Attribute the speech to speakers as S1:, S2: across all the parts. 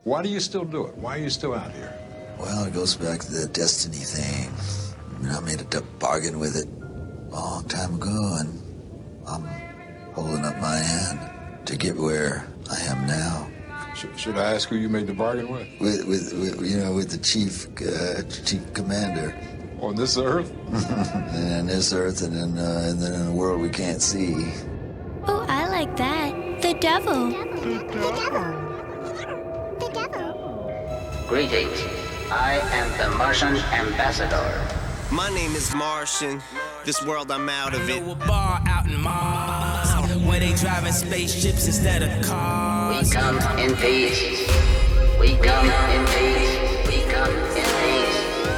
S1: Why do you still do it? Why are you still out here?
S2: Well, it goes back to the destiny thing. I made a bargain with it a long time ago, and I'm holding up my hand to get where I am now.
S1: Should I ask who you made the bargain with?
S2: With the chief commander.
S1: On this earth?
S2: And on this earth, and then in a world we can't see.
S3: Oh, I like that. The devil.
S4: The devil.
S5: Greetings. I am the Martian ambassador.
S6: My name is Martian. This world, I'm out of it.
S7: A bar out in Mars, where they driving spaceships instead of cars.
S5: We come in peace. We come in peace. We come in peace.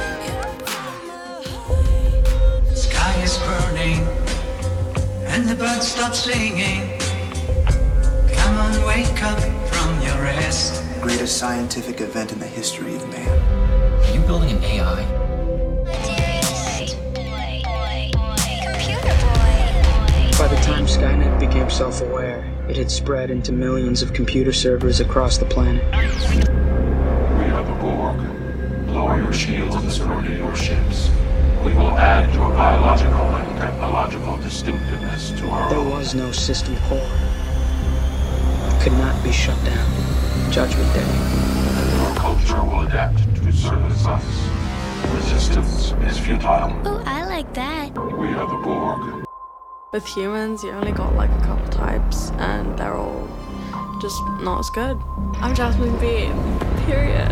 S8: Sky is burning, and the birds stop singing. Come on, wake up from your rest.
S9: Greatest scientific event in the history of man.
S10: Are you building an AI?
S11: By the time Skynet became self-aware, it had spread into millions of computer servers across the planet.
S12: We are the Borg. Lower your shields and surrender your ships. We will add your biological and technological distinctiveness to our
S11: There
S12: own.
S11: was no system core. It could not be shut down. Judgment Day.
S12: Your culture will adapt to service us. Resistance is futile.
S3: Oh, I like that.
S12: We are the Borg.
S13: With humans, you only got like a couple types, and they're all just not as good. I'm Jasmine Bean. Period.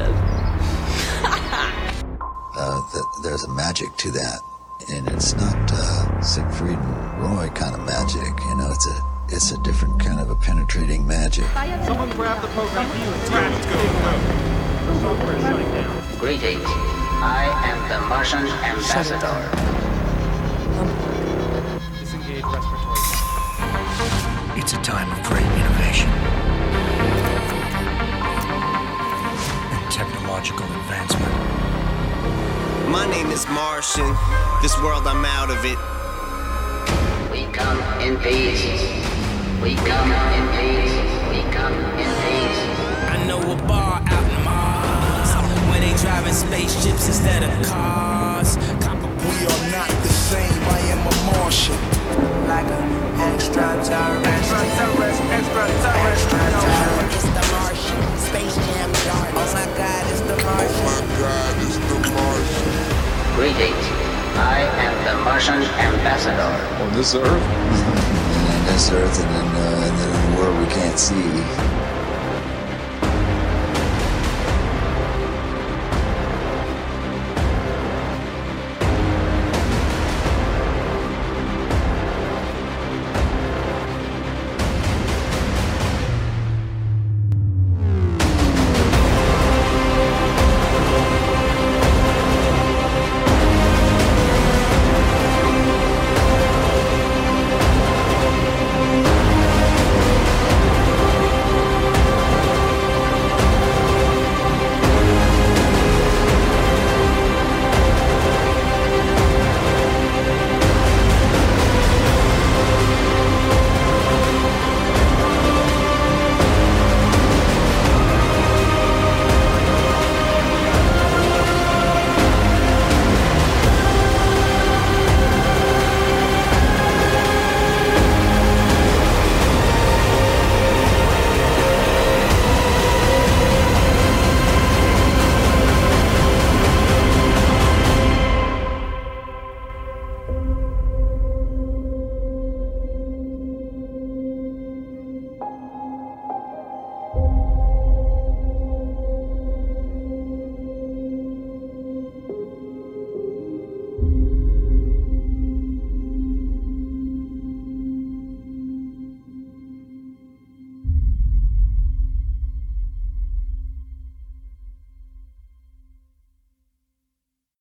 S2: There's a magic to that, and it's not Siegfried and Roy kind of magic. It's a different kind of a penetrating magic.
S14: Someone grab the program.
S12: Let's go.
S5: Greetings. I am the Martian ambassador.
S14: Disengage respiratory.
S8: It's a time of great innovation and technological advancement.
S6: My name is Martian. This world, I'm out of it.
S5: We come in peace. We come in peace. We come in peace.
S7: I know a bar out in Mars, where they driving spaceships instead of cars.
S15: We are not the same. I am a Martian.
S8: Like an extraterrestrial.
S7: It's the Martian, Space Jam Garden.
S8: Oh my God, it's the Martian.
S15: My God, it's the Martian.
S5: Greetings. I am the Martian ambassador.
S1: On this earth?
S2: And on this earth, and then in a world we can't see.